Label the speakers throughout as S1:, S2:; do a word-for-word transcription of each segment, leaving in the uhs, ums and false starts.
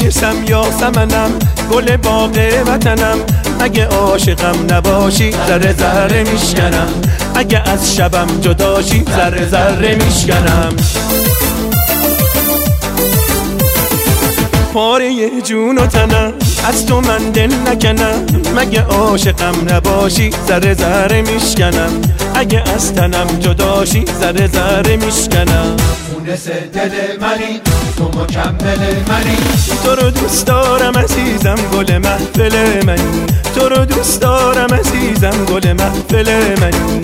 S1: نرگسم یا سمنم گل باغ وطنم، اگه عاشقم نباشی ذره ذره میشکنم، اگه از شبم جداشی ذره ذره میشکنم. پاره جون و تنم از تو من دل نکنم، مگه عاشقم نباشی ذره ذره میشکنم، اگه از تنم جداشی ذره ذره میشکنم.
S2: مونس دل منی تو مکمل منی،
S1: تو رو دوست دارم عزیزم گل محفل منی، تو رو دوست دارم عزیزم گل محفل منی.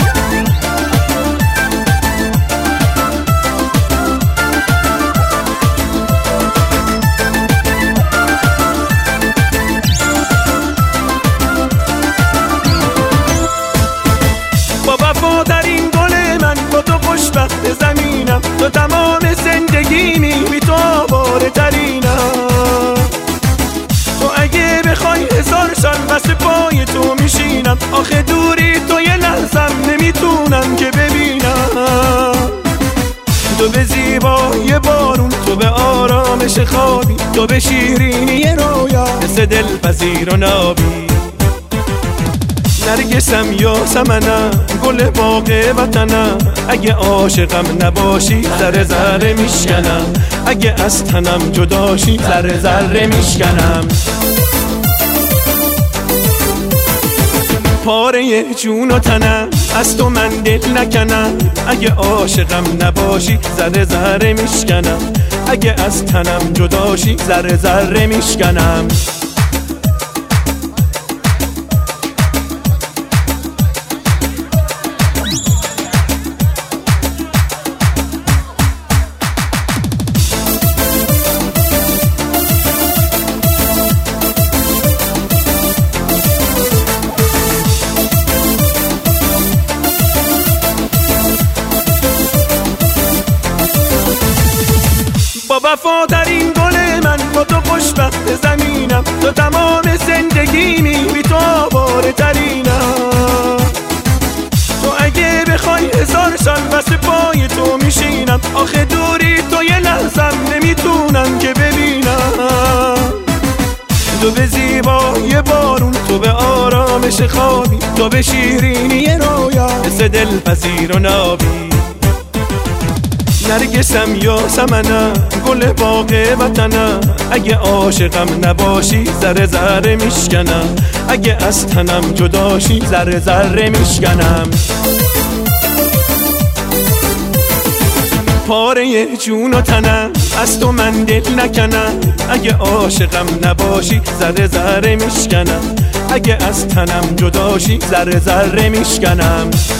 S1: وفادارین گل من با تو خوشبخت زمینم، تو تمام زندگیمی بی تو آواره ترینم. تو اگه بخوای هزار سال واسه پای تو میشینم، آخه دوری تو یه لحظم نمیتونم که ببینم. تو به زیبای بارون، تو به آرامش خوابی، تو به شیرینی رویا مثل دلپذیر و نابی. نرگسم یا سمنم گل باغ وطنم، اگه عاشقم نباشی ذره ذره میشکنم، اگه از تنم جداشی ذره ذره میشکنم. پاره جون و تنم از تو من دل نکنم، اگه عاشقم نباشی ذره ذره میشکنم، اگه از تنم جداشی ذره ذره میشکنم. با وفادارین گل من با تو خوشبخت زمینم، تو تمام زندگیمی بی تو آواره ترینم. تو اگه بخوای هزار سال واسه پای تو میشینم، آخه دوری تو یه لحظم نمیتونم که ببینم. تو به زیبای بارون، تو به آرامش خوابی، تو به شیرینی رویا مثل دلپذیر و نابی. نرگسم یا سمنم گل باغ وطنم، اگه عاشقم نباشی ذره ذره میشکنم، اگه از تنم جداشی ذره ذره میشکنم. پاره جون و تنم از تو من دل نکنم، اگه عاشقم نباشی ذره ذره میشکنم، اگه از تنم جداشی ذره ذره میشکنم.